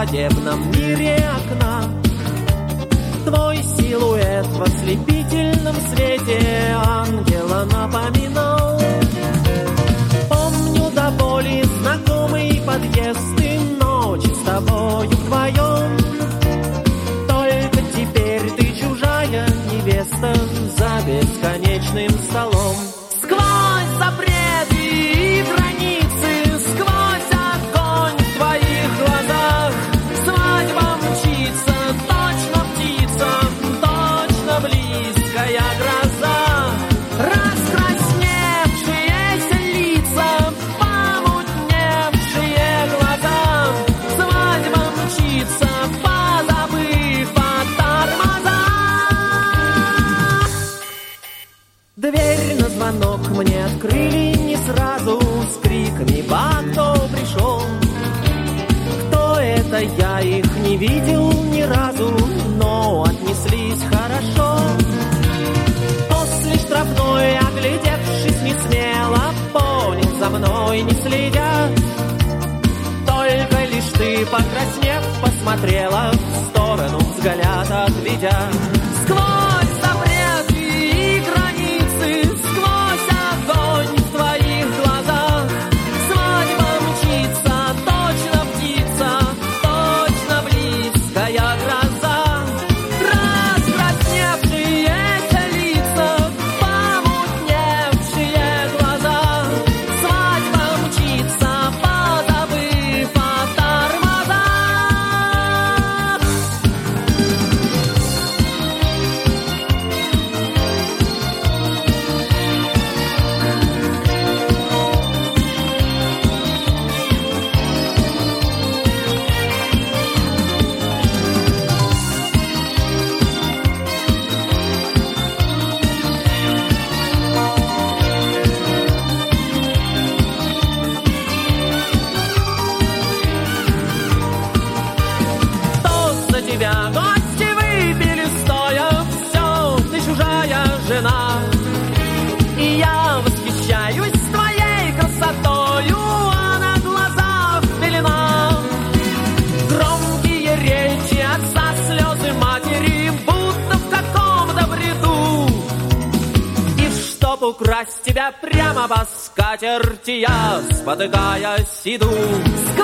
свадебном мире окна. Твой силуэт в ослепительном свете ангела напоминал. Помню до боли знакомый подъезд и ночь с тобою вдвоем. Только теперь ты чужая невеста за бесконечным столом. Сквозь запреты и границы, сквозь огонь в твоих глазах, свадьба мчится, точно птица, точно близкая гроза. Раскрасневшиеся лица, помутневшие глаза, свадьба мчится, позабыв о тормозах. Дверь на звонок мне открыли не сразу, с криками «Ба, кто пришел?». Кто это, я их не видел ни разу, но отнеслись хорошо. После штрафной, оглядевшись не смело, понял, за мной не следят. Только лишь ты, покраснев, посмотрела в сторону, взгляд отведя. Сквозь запреты и границы, сквозь огонь в твоих глазах, свадьба мчится, точно птица, точно близкая гроза. Раскрасневшиеся лица, помутневшие глаза, свадьба мчится, позабыв о тормозах. Тост за тебя гости выпили стоя, все, ты чужая жена. И я восхищаюсь твоей красотою, а на глазах пелена. Громкие речи отца, слезы матери, будто в каком-то бреду. И чтоб украсть тебя прямо по скатерти, я, спотыкаясь, иду.